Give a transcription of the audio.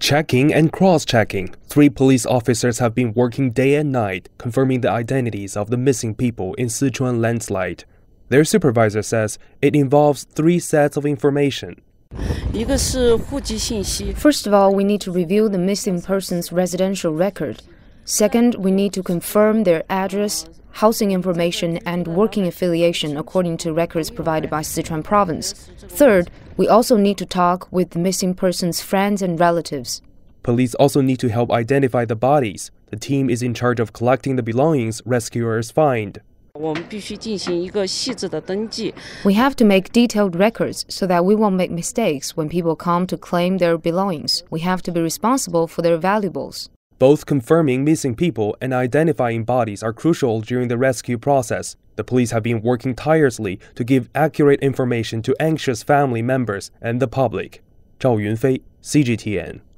Checking and cross-checking. 3 police officers have been working day and night, confirming the identities of the missing people in Sichuan landslide. Their supervisor says it involves 3 sets of information. First of all, we need to review the missing person's residential record. Second, we need to confirm their address, housing information, and working affiliation according to records provided by Sichuan province. Third, we also need to talk with the missing person's friends and relatives. Police also need to help identify the bodies. The team is in charge of collecting the belongings rescuers find. We have to make detailed records so that we won't make mistakes when people come to claim their belongings. We have to be responsible for their valuables. Both confirming missing people and identifying bodies are crucial during the rescue process. The police have been working tirelessly to give accurate information to anxious family members and the public. Zhao Yunfei, CGTN.